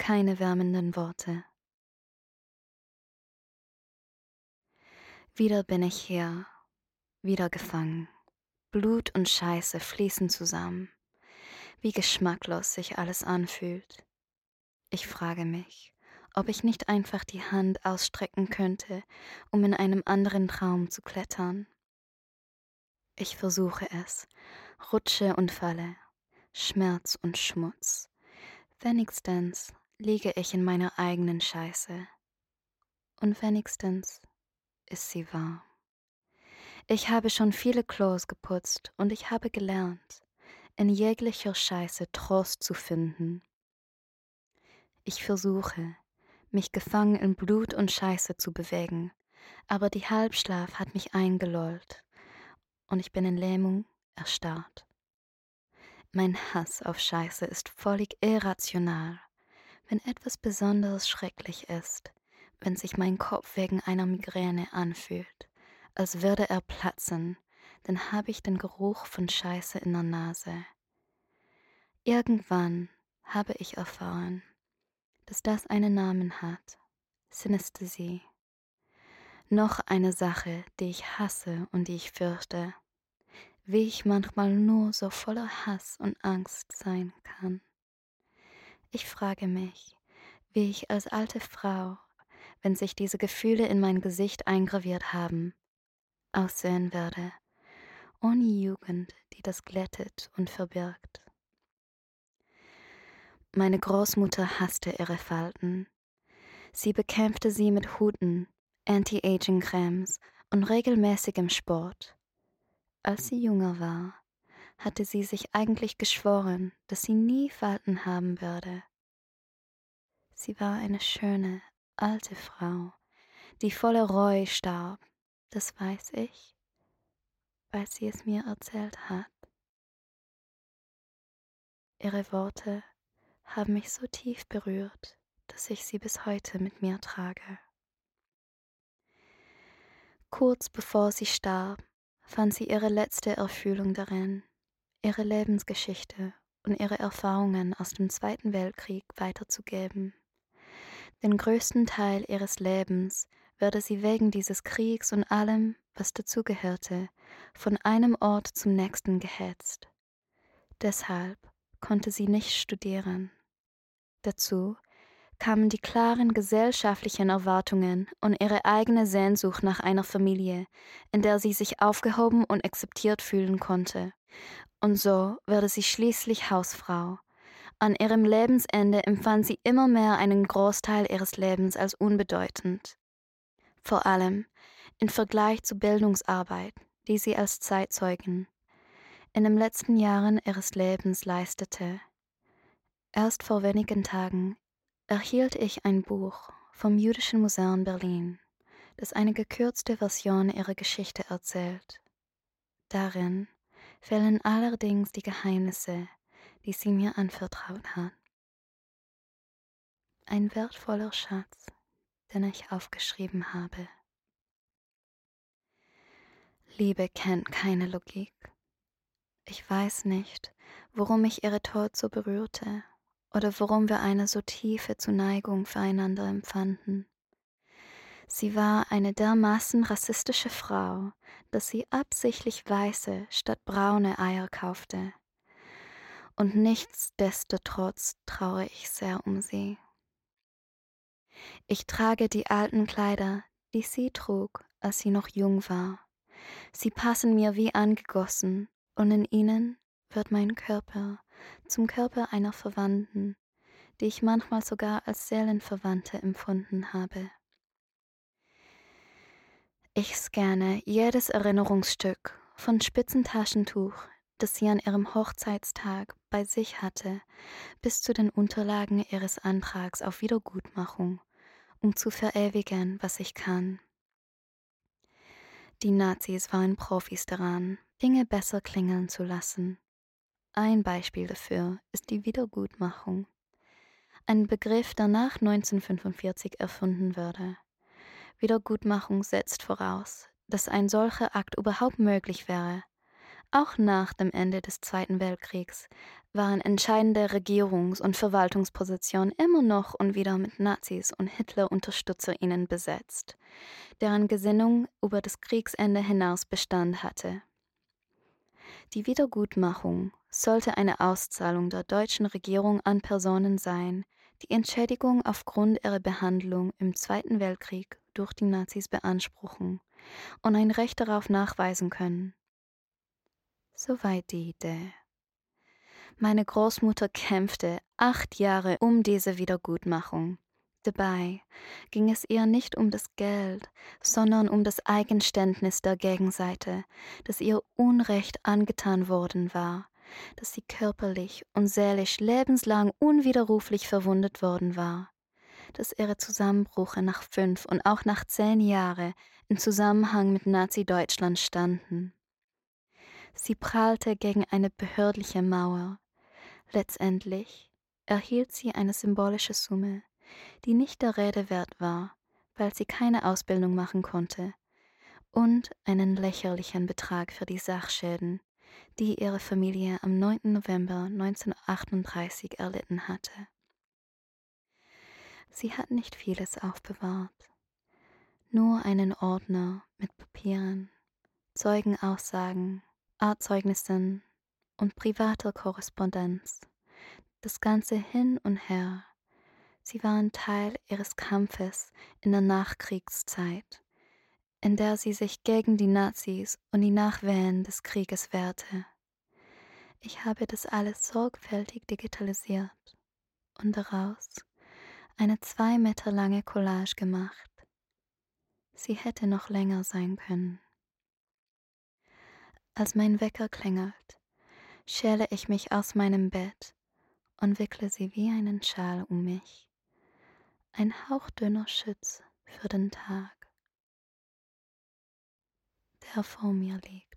keine wärmenden Worte. Wieder bin ich hier, wieder gefangen. Blut und Scheiße fließen zusammen. Wie geschmacklos sich alles anfühlt. Ich frage mich, ob ich nicht einfach die Hand ausstrecken könnte, um in einem anderen Traum zu klettern. Ich versuche es, rutsche und falle, Schmerz und Schmutz. Wenigstens liege ich in meiner eigenen Scheiße. Und wenigstens ist sie warm. Ich habe schon viele Klos geputzt und ich habe gelernt, in jeglicher Scheiße Trost zu finden. Ich versuche, mich gefangen in Blut und Scheiße zu bewegen, aber die Halbschlaf hat mich eingelullt und ich bin in Lähmung erstarrt. Mein Hass auf Scheiße ist völlig irrational, wenn etwas besonders schrecklich ist, wenn sich mein Kopf wegen einer Migräne anfühlt, als würde er platzen, dann habe ich den Geruch von Scheiße in der Nase. Irgendwann habe ich erfahren, dass das einen Namen hat, Synästhesie. Noch eine Sache, die ich hasse und die ich fürchte, wie ich manchmal nur so voller Hass und Angst sein kann. Ich frage mich, wie ich als alte Frau, wenn sich diese Gefühle in mein Gesicht eingraviert haben, aussehen werde, ohne Jugend, die das glättet und verbirgt. Meine Großmutter hasste ihre Falten. Sie bekämpfte sie mit Huten, Anti-Aging-Cremes und regelmäßigem Sport. Als sie jünger war, hatte sie sich eigentlich geschworen, dass sie nie Falten haben würde. Sie war eine schöne, alte Frau, die voller Reue starb, das weiß ich, weil sie es mir erzählt hat. Ihre Worte haben mich so tief berührt, dass ich sie bis heute mit mir trage. Kurz bevor sie starb, fand sie ihre letzte Erfüllung darin, ihre Lebensgeschichte und ihre Erfahrungen aus dem Zweiten Weltkrieg weiterzugeben. Den größten Teil ihres Lebens würde sie wegen dieses Kriegs und allem, was dazugehörte, von einem Ort zum nächsten gehetzt. Deshalb konnte sie nicht studieren. Dazu kamen die klaren gesellschaftlichen Erwartungen und ihre eigene Sehnsucht nach einer Familie, in der sie sich aufgehoben und akzeptiert fühlen konnte. Und so wurde sie schließlich Hausfrau. An ihrem Lebensende empfand sie immer mehr einen Großteil ihres Lebens als unbedeutend. Vor allem im Vergleich zur Bildungsarbeit, die sie als Zeitzeugin in den letzten Jahren ihres Lebens leistete. Erst vor wenigen Tagen erhielt ich ein Buch vom Jüdischen Museum Berlin, das eine gekürzte Version ihrer Geschichte erzählt. Darin fehlen allerdings die Geheimnisse, die sie mir anvertraut hat. Ein wertvoller Schatz, den ich aufgeschrieben habe. Liebe kennt keine Logik. Ich weiß nicht, warum mich ihre Tod so berührte oder warum wir eine so tiefe Zuneigung füreinander empfanden. Sie war eine dermaßen rassistische Frau, dass sie absichtlich weiße statt braune Eier kaufte. Und nichtsdestotrotz traue ich sehr um sie. Ich trage die alten Kleider, die sie trug, als sie noch jung war. Sie passen mir wie angegossen, und in ihnen wird mein Körper zum Körper einer Verwandten, die ich manchmal sogar als Seelenverwandte empfunden habe. Ich scanne jedes Erinnerungsstück von Spitzentaschentuch, das sie an ihrem Hochzeitstag bei sich hatte, bis zu den Unterlagen ihres Antrags auf Wiedergutmachung, um zu verewigen, was ich kann. Die Nazis waren Profis daran, Dinge besser klingeln zu lassen. Ein Beispiel dafür ist die Wiedergutmachung, ein Begriff, der nach 1945 erfunden wurde. Wiedergutmachung setzt voraus, dass ein solcher Akt überhaupt möglich wäre, Auch nach dem Ende des Zweiten Weltkriegs waren entscheidende Regierungs- und Verwaltungspositionen immer noch und wieder mit Nazis und Hitler-UnterstützerInnen besetzt, deren Gesinnung über das Kriegsende hinaus Bestand hatte. Die Wiedergutmachung sollte eine Auszahlung der deutschen Regierung an Personen sein, die Entschädigung aufgrund ihrer Behandlung im Zweiten Weltkrieg durch die Nazis beanspruchen und ein Recht darauf nachweisen können. Soweit die Idee. Meine Großmutter kämpfte 8 Jahre um diese Wiedergutmachung. Dabei ging es ihr nicht um das Geld, sondern um das Eingeständnis der Gegenseite, dass ihr Unrecht angetan worden war, dass sie körperlich und seelisch lebenslang unwiderruflich verwundet worden war, dass ihre Zusammenbrüche nach 5 und auch nach 10 Jahren in Zusammenhang mit Nazi-Deutschland standen. Sie prallte gegen eine behördliche Mauer. Letztendlich erhielt sie eine symbolische Summe, die nicht der Rede wert war, weil sie keine Ausbildung machen konnte, und einen lächerlichen Betrag für die Sachschäden, die ihre Familie am 9. November 1938 erlitten hatte. Sie hat nicht vieles aufbewahrt, nur einen Ordner mit Papieren, Zeugenaussagen, Artzeugnissen und privater Korrespondenz. Das Ganze hin und her. Sie waren Teil ihres Kampfes in der Nachkriegszeit, in der sie sich gegen die Nazis und die Nachwehen des Krieges wehrte. Ich habe das alles sorgfältig digitalisiert und daraus eine 2 Meter lange Collage gemacht. Sie hätte noch länger sein können. Als mein Wecker klingelt, schäle ich mich aus meinem Bett und wickle sie wie einen Schal um mich. Ein hauchdünner Schutz für den Tag, der vor mir liegt.